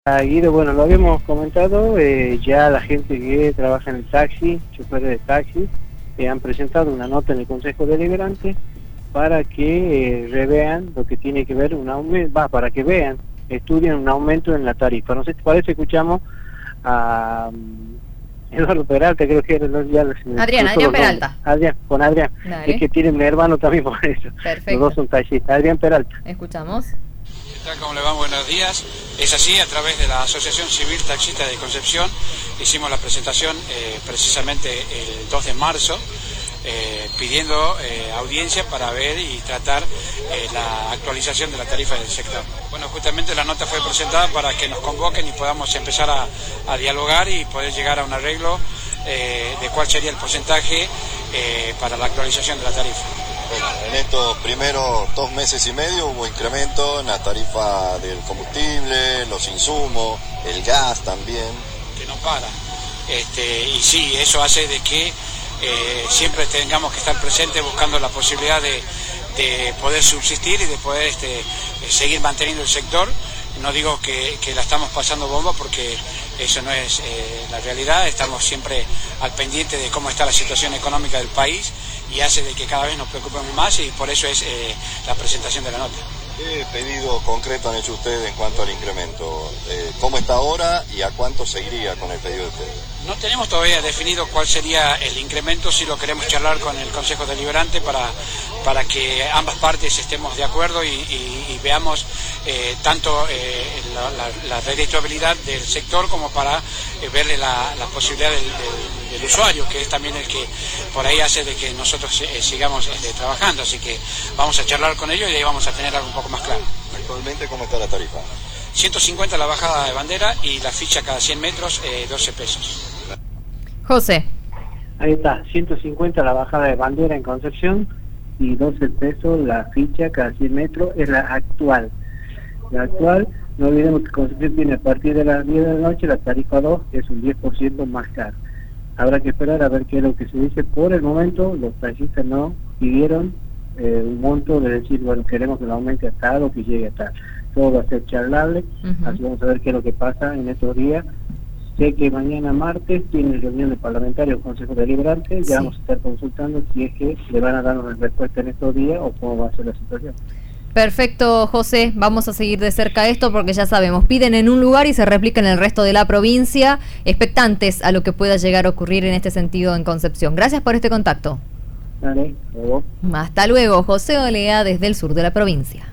Guido, bueno, lo habíamos comentado, ya la gente que trabaja en el taxi, choferes de taxi, han presentado una nota en el Consejo Deliberante para que revean lo que tiene que ver un aumento, para que vean, estudien un aumento en la tarifa. No sé, ¿te parece? Escuchamos a Eduardo Peralta, creo que era Adrián Peralta. Con Adrián, es que tiene un hermano también por eso. Perfecto. Los dos son taxistas. Adrián Peralta. Escuchamos. ¿Qué tal? ¿Cómo le va? Buenos días. Es así, a través de la Asociación Civil Taxista de Concepción hicimos la presentación precisamente el 2 de marzo pidiendo audiencia para ver y tratar la actualización de la tarifa del sector. Bueno, justamente la nota fue presentada para que nos convoquen y podamos empezar a dialogar y poder llegar a un arreglo de cuál sería el porcentaje para la actualización de la tarifa. Bueno, en estos primeros 2 meses y medio hubo incremento en la tarifa del combustible, los insumos, el gas también. Que no para. Y sí, eso hace de que siempre tengamos que estar presentes buscando la posibilidad de poder subsistir y de poder seguir manteniendo el sector. No digo que la estamos pasando bomba porque eso no es la realidad, estamos siempre al pendiente de cómo está la situación económica del país y hace de que cada vez nos preocupemos más y por eso es la presentación de la nota. ¿Qué pedido concreto han hecho ustedes en cuanto al incremento? ¿Cómo está ahora y a cuánto seguiría con el pedido de ustedes? No tenemos todavía definido cuál sería el incremento, si lo queremos charlar con el Consejo Deliberante para que ambas partes estemos de acuerdo y veamos tanto la redituabilidad del sector como para verle la posibilidad del usuario, que es también el que por ahí hace de que nosotros sigamos trabajando, así que vamos a charlar con ellos y ahí vamos a tener algo un poco más claro. Actualmente, ¿cómo está la tarifa? 150 la bajada de bandera y la ficha cada 100 metros, 12 pesos. José. Ahí está, 150 la bajada de bandera en Concepción y 12 pesos la ficha cada 100 metros, es la actual. La actual, no olvidemos que Concepción tiene a partir de las 10 de la noche la tarifa 2, que es un 10% más caro. Habrá que esperar a ver qué es lo que se dice. Por el momento, los taxistas no pidieron un monto de decir, bueno, queremos que lo aumente a tal o que llegue a tal. Todo va a ser charlable, así vamos a ver qué es lo que pasa en estos días. Sé que mañana martes tiene reunión de parlamentarios del Consejo Deliberante, ya vamos a estar consultando si es que le van a dar una respuesta en estos días o cómo va a ser la situación. Perfecto, José, vamos a seguir de cerca esto porque ya sabemos, piden en un lugar y se replica en el resto de la provincia, expectantes a lo que pueda llegar a ocurrir en este sentido en Concepción. Gracias por este contacto. Dale, luego. Hasta luego, José Olea desde el sur de la provincia.